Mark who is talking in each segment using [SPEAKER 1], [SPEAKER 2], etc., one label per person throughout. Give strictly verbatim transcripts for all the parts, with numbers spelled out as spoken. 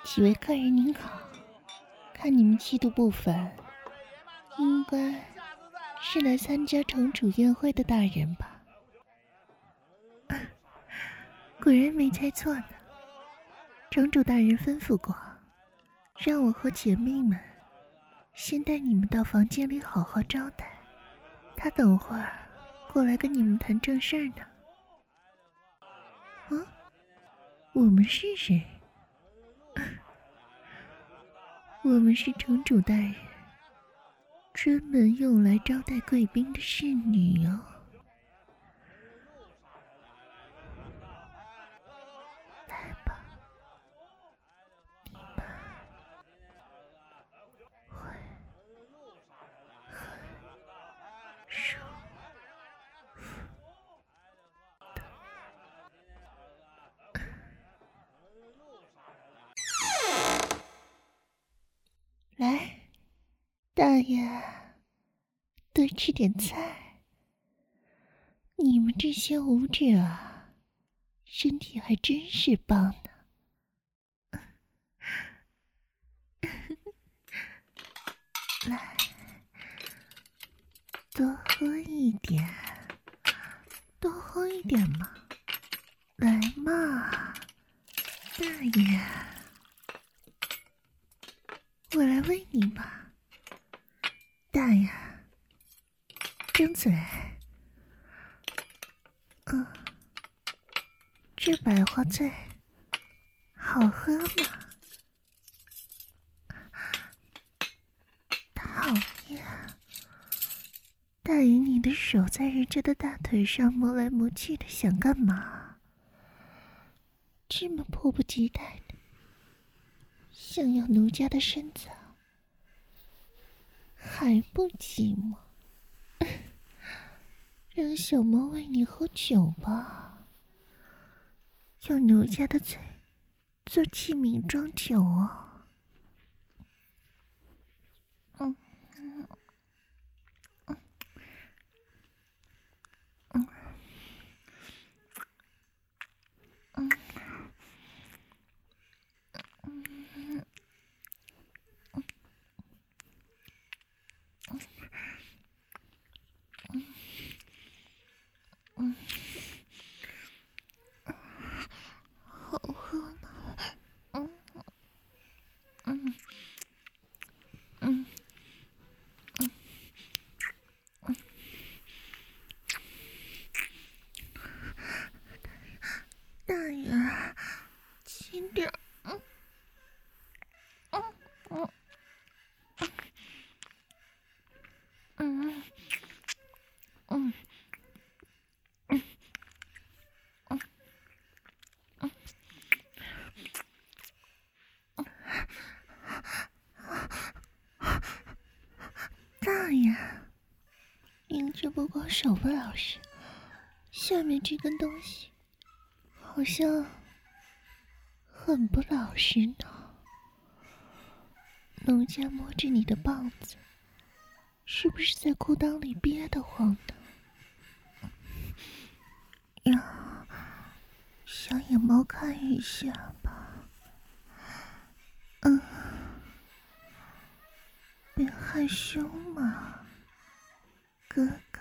[SPEAKER 1] 几位客人您好，看你们气度不凡，应该是来参加城主宴会的大人吧？果然没猜错呢。城主大人吩咐过，让我和姐妹们先带你们到房间里好好招待，他等会儿过来跟你们谈正事儿呢。啊，我们是谁？我们是城主大人专门用来招待贵宾的侍女哦。来吧，你们会很舒服的。来，大爷，多吃点菜。你们这些舞者身体还真是棒呢。来，多喝一点，多喝一点嘛。来嘛，大爷，我来喂你吧。大爷，张嘴。嗯，这百花醉好喝吗？讨厌，大爷，你的手在人家的大腿上磨来磨去的，想干嘛？这么迫不及待的想要奴家的身子啊，还不急吗？让小猫喂你喝酒吧，用奴家的嘴做器皿装酒哦。嗯嗯嗯嗯嗯嗯嗯，好喝呢。嗯嗯嗯嗯嗯，大爷，轻点。嗯嗯嗯嗯嗯嗯嗯嗯，大爷，您这不光手不老实，下面这根东西好像很不老实呢。奴家摸着你的棒子，是不是在裤裆里憋得慌呢？呀，小野猫看一下吧。嗯，别害羞嘛，哥哥。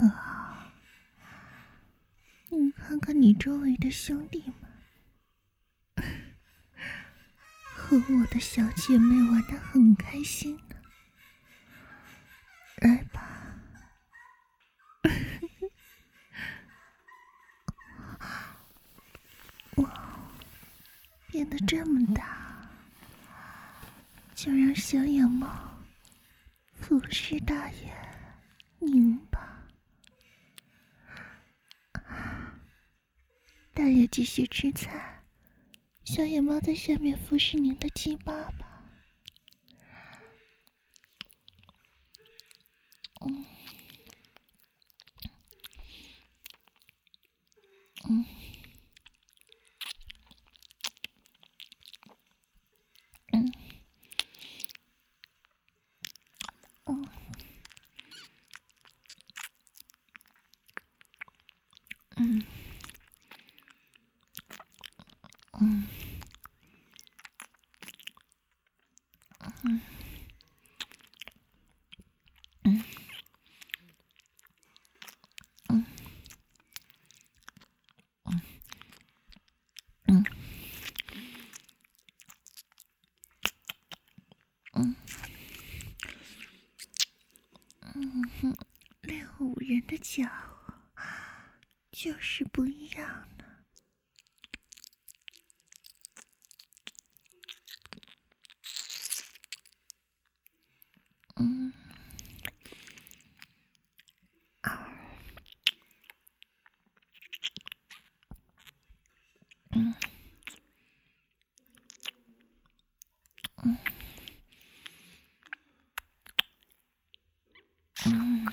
[SPEAKER 1] 你看看你周围的兄弟们，和我的小姐妹玩得很开心呢。来吧。哇，变得这么大，就让小野猫服侍大爷您吧。大爷继续吃菜，小野猫在下面服侍您的鸡巴吧。嗯嗯嗯嗯嗯嗯的家伙就是不一样呢。嗯，啊，嗯，嗯，嗯，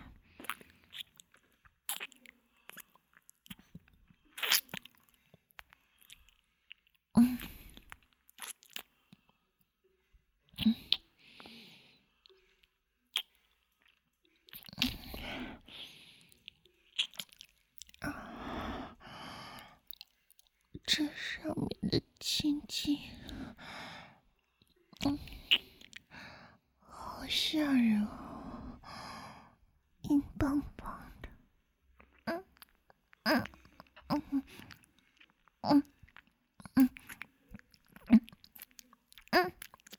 [SPEAKER 1] 嗯，嗯，啊，这上面的青筋，嗯，好吓人哦，硬邦邦的，嗯，嗯，嗯，嗯，嗯，嗯，嗯，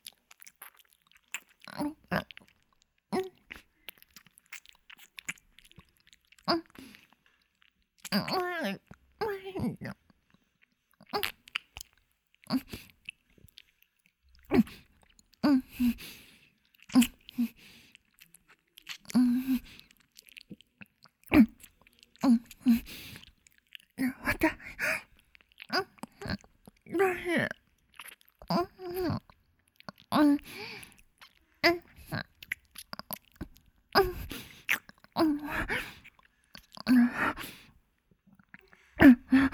[SPEAKER 1] 嗯，嗯，嗯，嗯，嗯，嗯，嗯，嗯，嗯，嗯，我的，嗯，那是，嗯，嗯，嗯，嗯，嗯，嗯，嗯，嗯，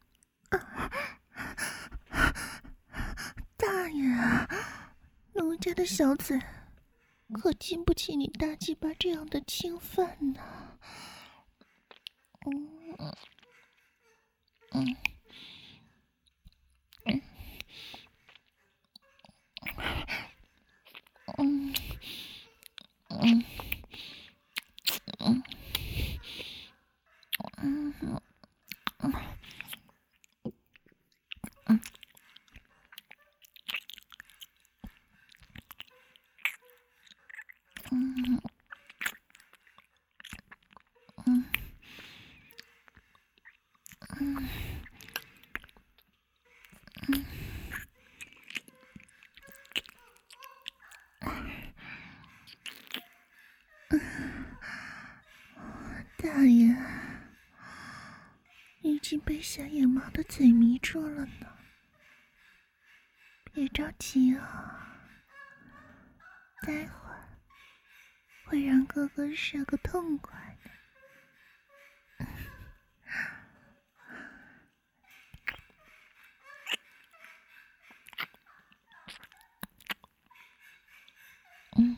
[SPEAKER 1] 大爷，奴家的小嘴可经不起你大鸡巴这样的侵犯呢。嗯，嗯，嗯，嗯，嗯，嗯，嗯，嗯，嗯，嗯，嗯，嗯，大爷已经被小野猫的嘴迷住了呢。别着急啊，待会儿会让哥哥射个痛快的。嗯，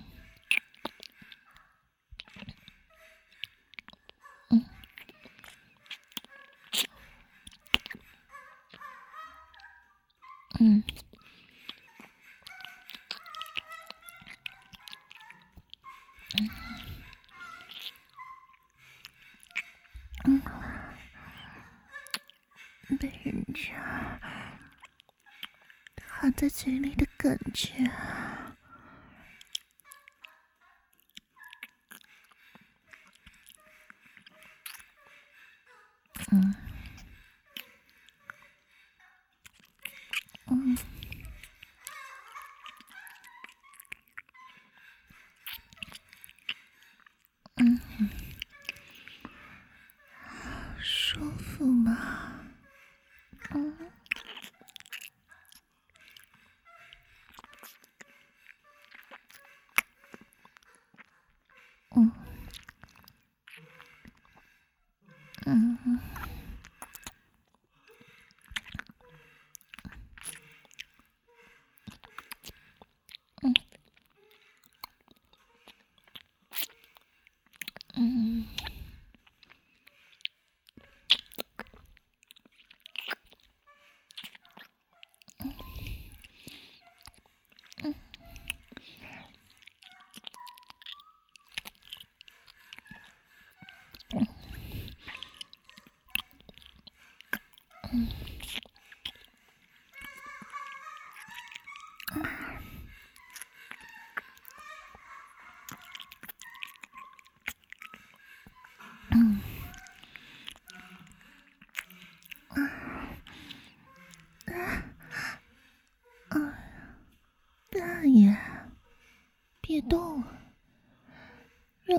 [SPEAKER 1] 嗯，嗯，嗯，被人家含在嘴里的感觉，嗯，嗯，嗯，舒服吗？嗯，嗯，嗯，嗯，嗯，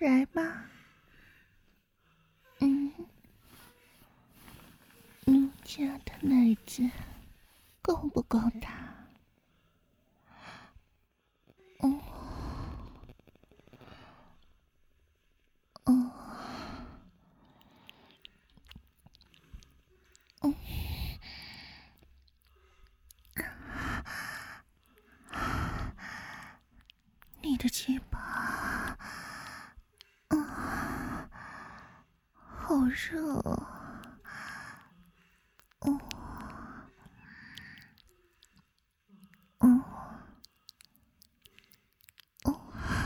[SPEAKER 1] 来吧。嗯，奴家的奶子够不够大？哦，哦，嗯，你的鸡巴，啊，好热哦。哦，哦，哦，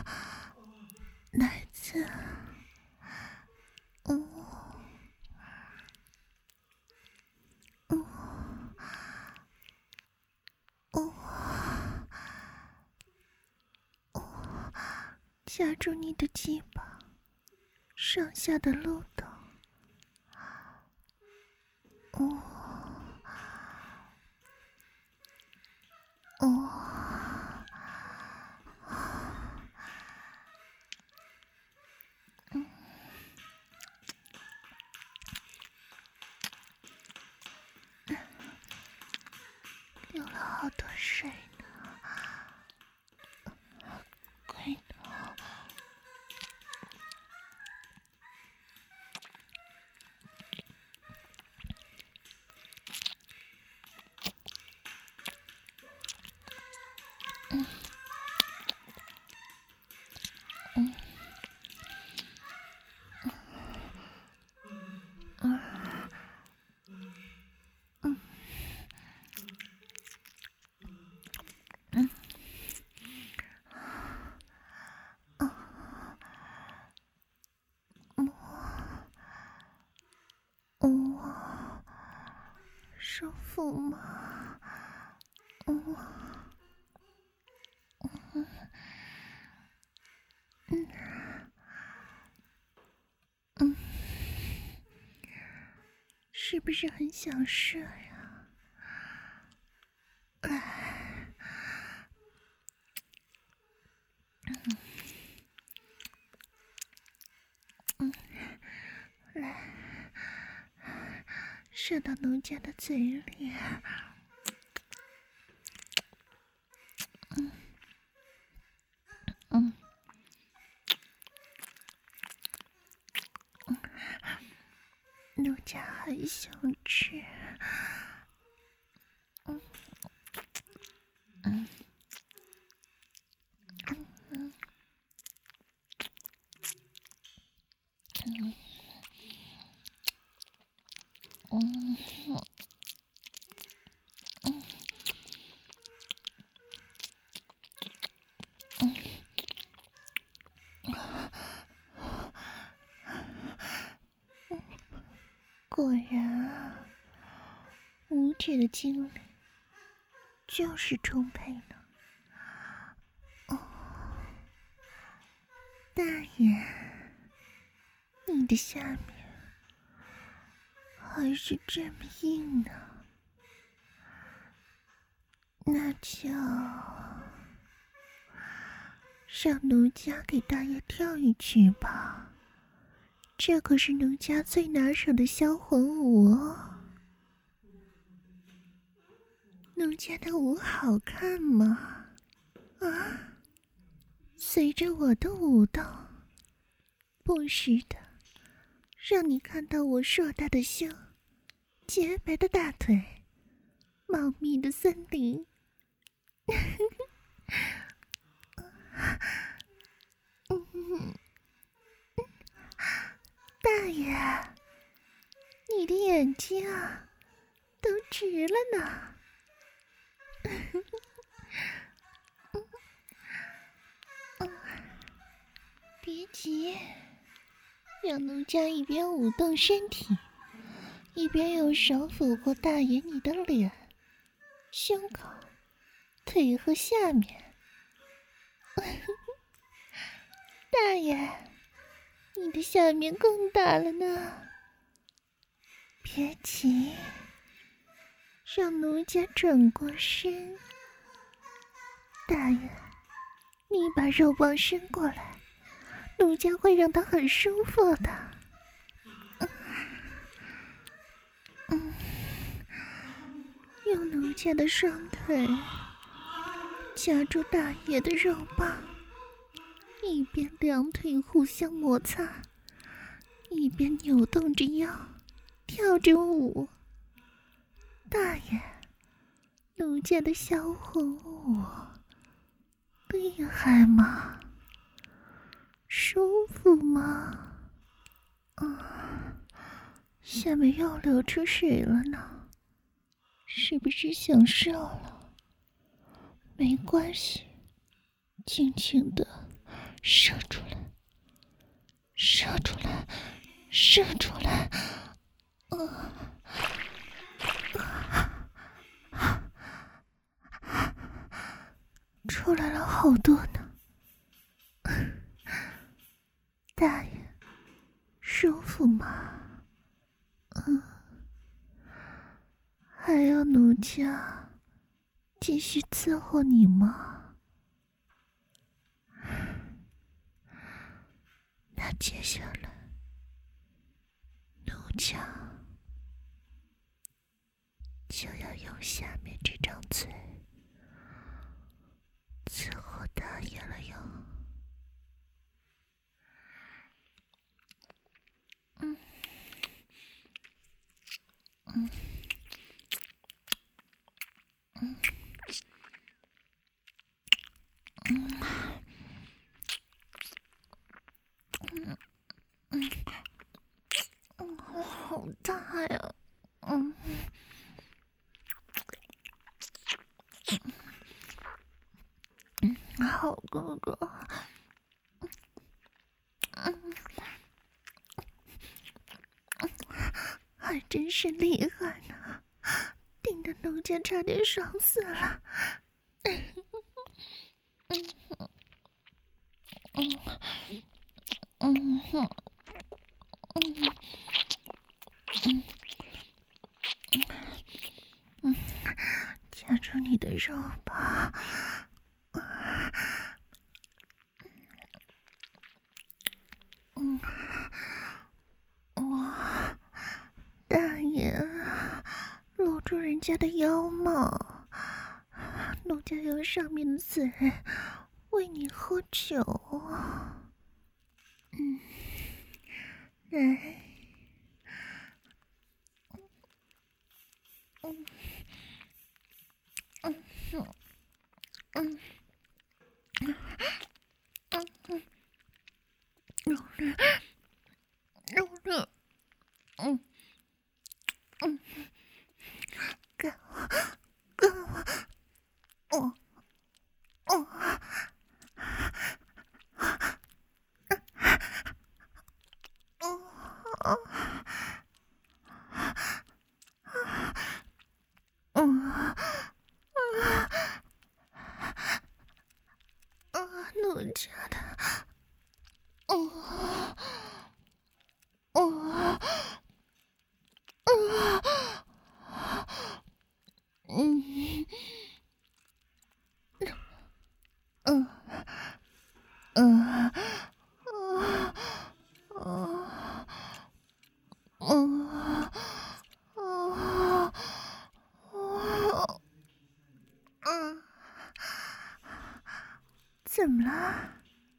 [SPEAKER 1] 奶子，哦，哦，哦，哦，夹住你的鸡巴，上下的漏洞。哦，哦，嗯，流了好多水呢，快点。嗯，嗯，嗯，嗯，嗯，嗯，嗯，哦，舒服吗？嗯，嗯，嗯，嗯，是不是很想射呀？来，嗯，嗯，来，射到奴家的嘴里。嗯，嗯，嗯，奴家很想吃。嗯，嗯，嗯，嗯，嗯，嗯，嗯，嗯，果然啊，吴姐的精力就是充沛呢。哦，大爷，你的下面还是这么硬呢，那就让奴家给大爷跳一曲吧。这可是奴家最拿手的销魂舞哦。奴家的舞好看吗？啊，随着我的舞动，不时的让你看到我硕大的胸、洁白的大腿、茂密的森林。嗯，大爷，你的眼睛啊都直了呢。别急，让奴家一边舞动身体，一边用手抚过大爷你的脸、胸口、腿和下面。大爷，你的下面更大了呢。别急，让奴家转过身。大爷，你把肉棒伸过来， 奴家会让他很舒服的。嗯，嗯，用奴家的双腿夹住大爷的肉棒，一边两腿互相摩擦，一边扭动着腰，跳着舞。大爷，奴家的销魂舞厉害吗？舒服吗？啊，下面又流出水了呢，是不是享受了？没关系，尽情的射出来，射出来，射出来！啊！出来了好多呢。大爷，舒服吗？嗯，还要奴家继续伺候你吗？那接下来，奴家就要用下面这张嘴伺候大爷了哟。嗯嗯嗯嗯嗯嗯嗯，好大呀！嗯嗯，好哥哥，嗯嗯，还真是厉害呢，顶得奴家差点爽死了。嗯嗯嗯嗯嗯嗯嗯，夹住你的肉吧。嗯，哇，大爷，搂住人家的腰嘛，奴家用上面的嘴喂你喝酒。嗯，来，嗯嗯嗯嗯嗯嗯，有力，有力，嗯嗯，给我，给我，我我。哦，嗯啊啊，奴家的，哦哦哦，嗯嗯嗯啊啊啊啊啊！嗯，怎么了？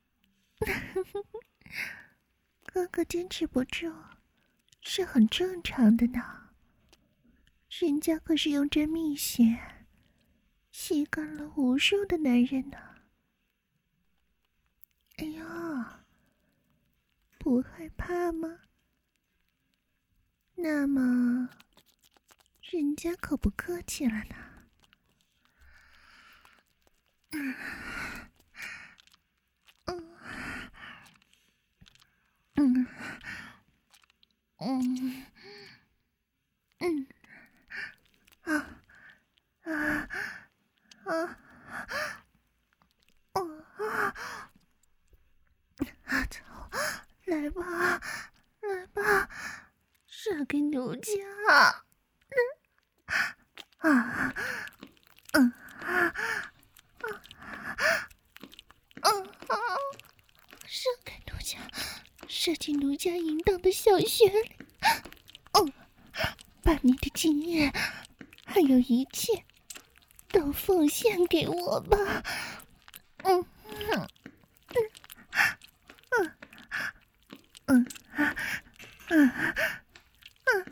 [SPEAKER 1] 哥哥坚持不住，是很正常的呢。人家可是用这蜜血吸干了无数的男人呢。哎呀，不害怕吗？那么，人家可不客气了呢。嗯嗯嗯嗯嗯啊啊啊啊！阿草，来吧，来吧，射给奴家！啊，嗯啊啊啊！射给奴家！ 射进奴家淫荡的小穴里。哦，把你的经验还有一切都奉献给我吧。嗯嗯嗯嗯嗯嗯嗯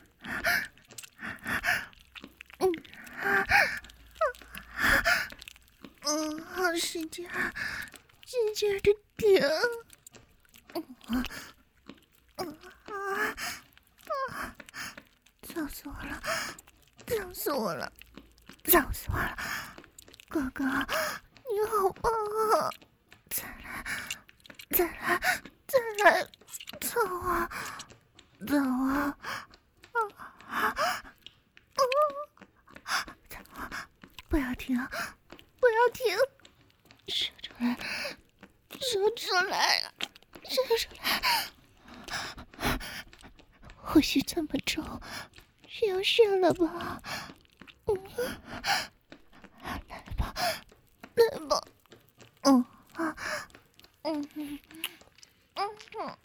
[SPEAKER 1] 嗯，好使劲儿，使劲儿的顶。嗯嗯啊啊！操死我了！操死我了！操死我了！哥哥，你好棒啊！再来，再来，再来！操啊！操啊！啊啊！操啊！不要停！不要停！射出来！射出来！射出来！或许这么重，是要射了吧？嗯，来吧，来吧！嗯啊，嗯嗯嗯嗯，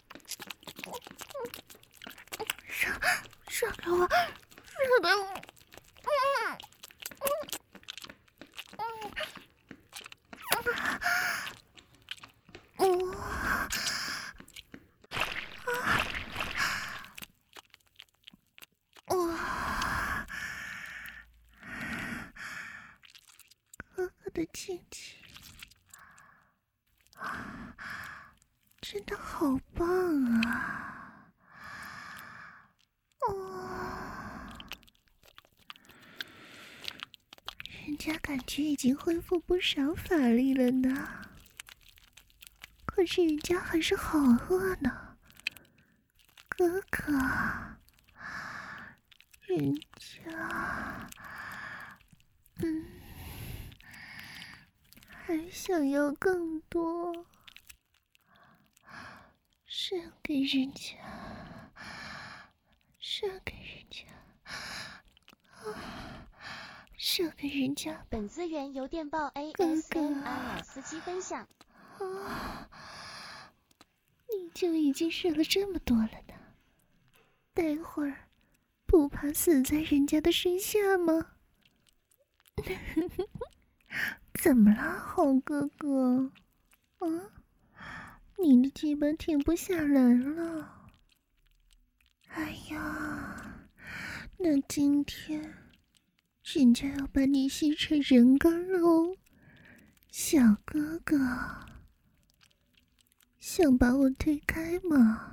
[SPEAKER 1] 射射给我，射给我！嗯嗯嗯嗯啊哇！哥哥的亲亲真的好棒啊！哦，人家感觉已经恢复不少法力了呢，可是人家还是好饿呢。哥哥，人家，嗯，还想要更多，射给人家，射给人家，啊，射给人家。
[SPEAKER 2] 本资源由电报 A S M R 老司机分享。
[SPEAKER 1] 啊，你就已经射了这么多了呢，待会儿不怕死在人家的身下吗？怎么了，好哥哥？啊，你的鸡巴停不下来了。哎呀，那今天人家要把你吸成人干喽，小哥哥，想把我推开吗？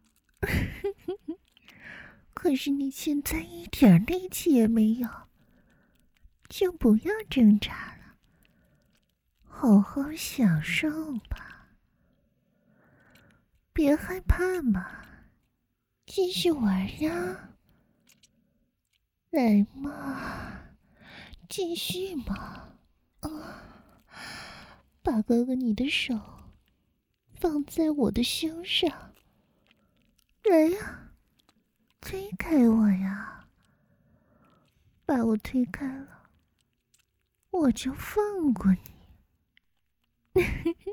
[SPEAKER 1] 可是你现在一点力气也没有，就不要挣扎了，好好享受吧，别害怕嘛，继续玩呀，来嘛，继续嘛，啊，把哥哥你的手放在我的胸上，来呀，推开我呀，把我推开了，我就放过你。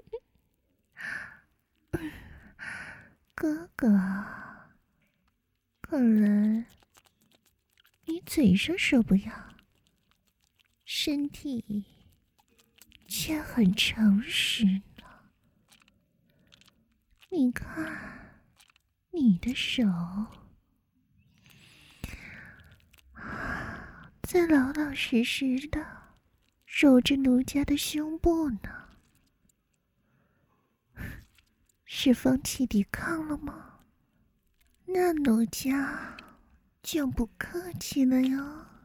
[SPEAKER 1] 哥哥，看来你嘴上说不要，身体却很诚实呢。你看，你的手在老老实实的守着奴家的胸部呢。是放弃抵抗了吗？那奴家就不客气了哟。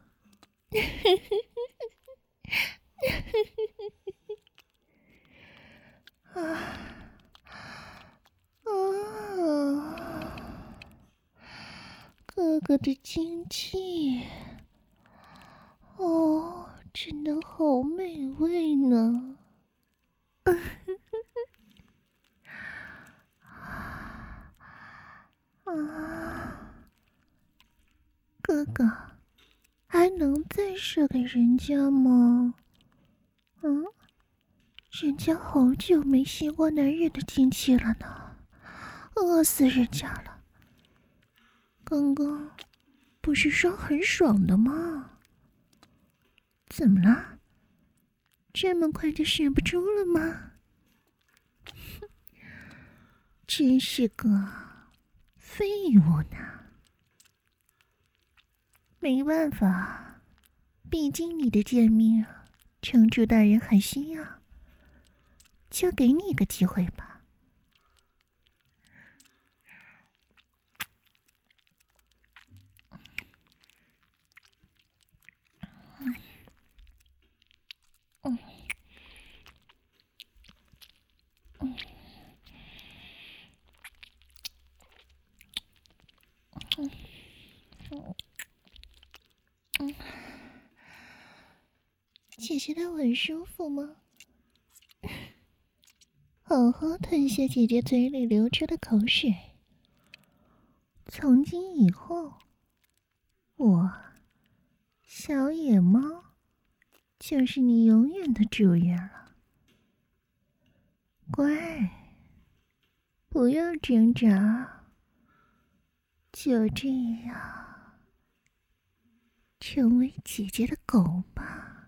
[SPEAKER 1] 啊啊！哥哥的精气，哦，真的好美味呢。啊，哥哥，还能再射给人家吗？嗯，人家好久没吸过男人的精气了呢。 饿死人家了。刚刚不是说很爽的吗？怎么了？这么快就忍不住了吗？真是个废物呢。没办法，毕竟你的贱命城主大人还需要，就给你一个机会吧。嗯嗯嗯嗯嗯，姐姐的吻舒服吗？好好吞下姐姐嘴里流出的口水。从今以后，我小野猫就是你永远的主人了。乖，不要挣扎，就这样成为姐姐的狗吧。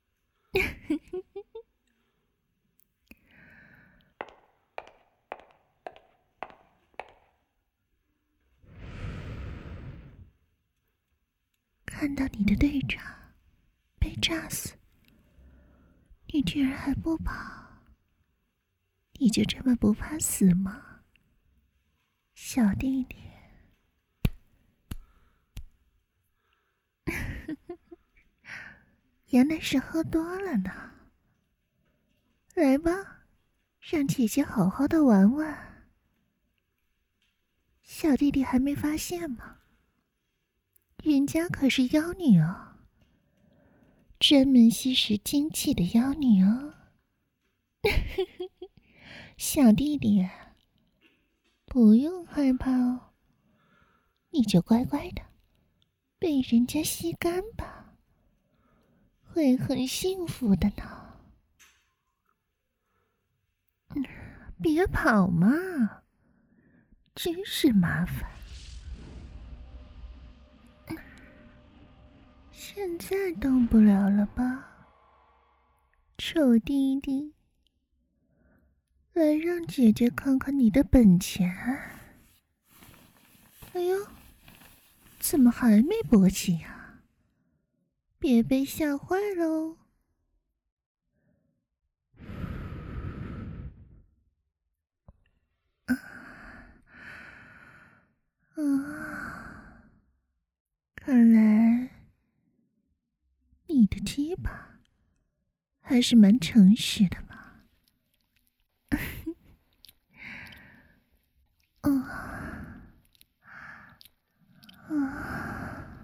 [SPEAKER 1] 看到你的队长被炸死，你居然还不跑？你就这么不怕死吗，小弟弟？原来是喝多了呢。来吧，让姐姐好好的玩玩。小弟弟还没发现吗？人家可是妖女哦，专门吸食精气的妖女哦。小弟弟，不用害怕哦，你就乖乖的被人家吸干吧，会很幸福的呢。嗯，别跑嘛，真是麻烦。现在动不了了吧，臭弟弟，来让姐姐看看你的本钱。哎呦，怎么还没勃起呀？别被吓坏喽！啊啊，看来你的鸡巴还是蛮诚实的嘛。啊啊，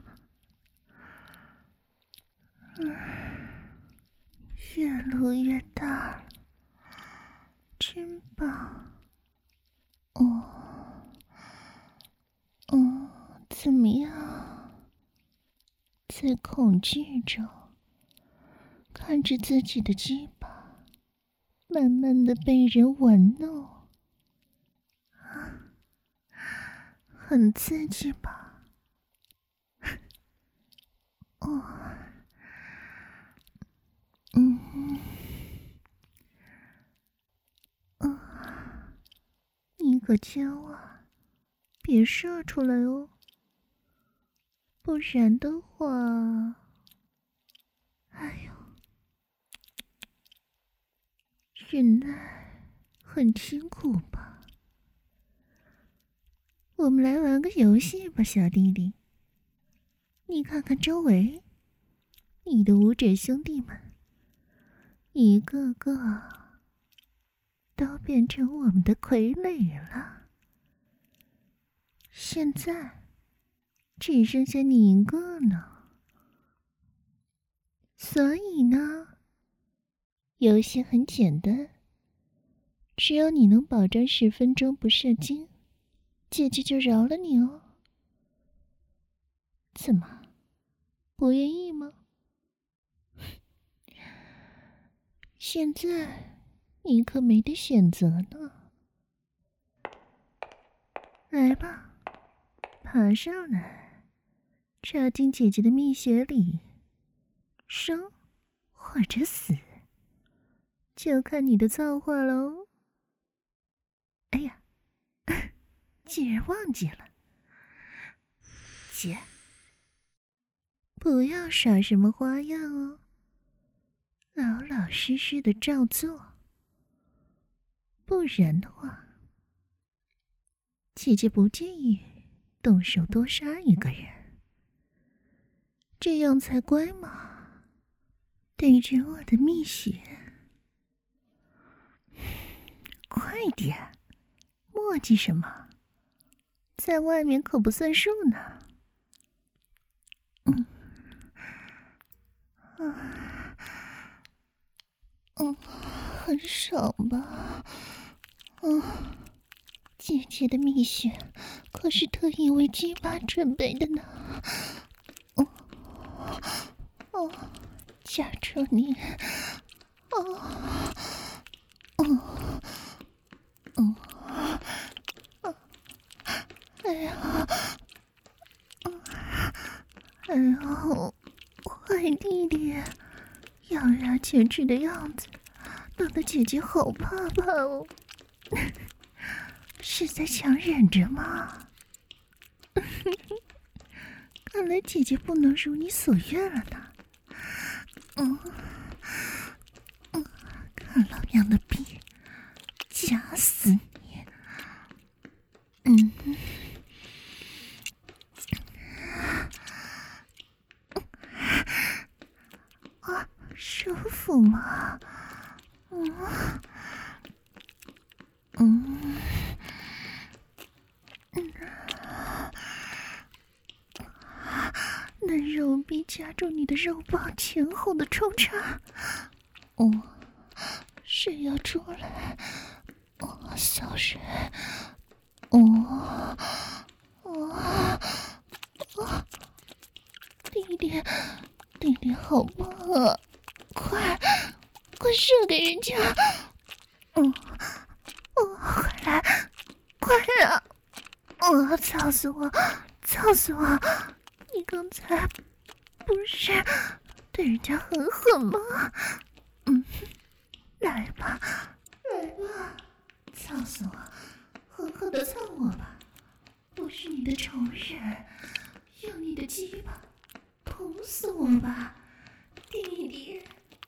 [SPEAKER 1] 越撸越大了，真棒！哦哦，怎么样？在恐惧中，看着自己的鸡巴慢慢的被人玩弄，啊，很刺激吧？哦，嗯，啊，你可千万别射出来哦，不然的话，哎呦，忍耐很辛苦吧？我们来玩个游戏吧，小弟弟。你看看周围，你的舞者兄弟们，一个个都变成我们的傀儡了。现在只剩下你一个呢。所以呢，游戏很简单，只要你能保证十分钟不射精，姐姐就饶了你哦。怎么，不愿意吗？现在你可没得选择呢。 来吧，爬上来，插进姐姐的蜜穴里，生或者死，就看你的造化喽。哎呀，竟然忘记了，姐，不要耍什么花样哦，老老实实的照做，不然的话，姐姐不介意动手多杀一个人，这样才乖嘛。对着我的蜜穴，快点，磨叽什么？在外面可不算数呢。嗯，啊，嗯，很爽吧？嗯，姐姐的蜜穴可是特意为鸡巴准备的呢。哦，哦，夹住你，哦，哦，哦，哎呀，哎呀，坏弟弟，咬牙切齿的样子，弄得姐姐好怕怕哦。是在强忍着吗？看来姐姐不能如你所愿了呢。嗯，嗯，看老娘的逼，夹死你！嗯，啊，舒服吗？嗯，嗯，嗯，嫩肉逼夹住你的肉棒前后的抽插，哦，水要出来，哦，小水，哦，哦，哦，弟弟，弟弟好棒啊！快，快射给人家！嗯，哦，快来，快啊！哦，操死我，操死我！你刚才不是对人家很狠吗？嗯，来吧，来吧，操死我，狠狠的操我吧！我是你的仇人，用你的鸡巴捅死我吧，弟弟！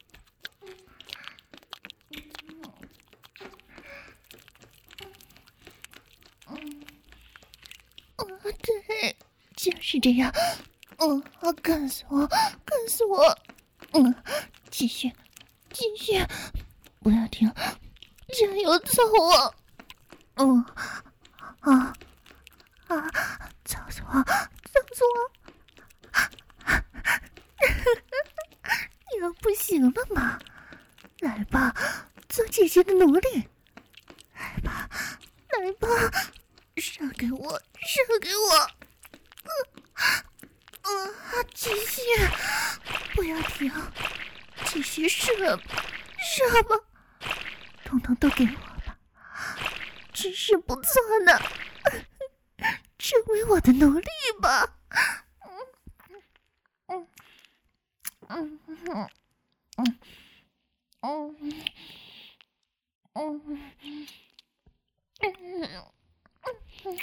[SPEAKER 1] 嗯，啊，对，就是这样。嗯，啊，干死我，干死我！嗯，继续，继续，不要停，加油，操我！嗯，啊啊，操死我，操死我！你要不行了吗？来吧，做姐姐的奴隶！来吧，来吧，射给我，射给我！嗯。啊！继续，不要停，继续射，射吧，统统都给我吧，真是不错呢，成为我的奴隶吧。嗯嗯嗯嗯嗯嗯嗯嗯嗯。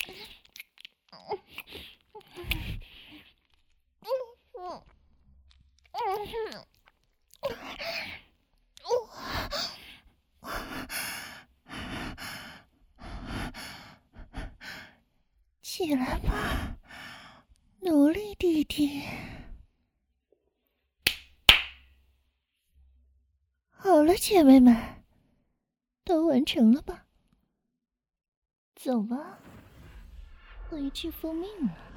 [SPEAKER 1] 起来吧，奴隶弟弟。好了，姐妹们，都完成了吧？走吧，回去复命了。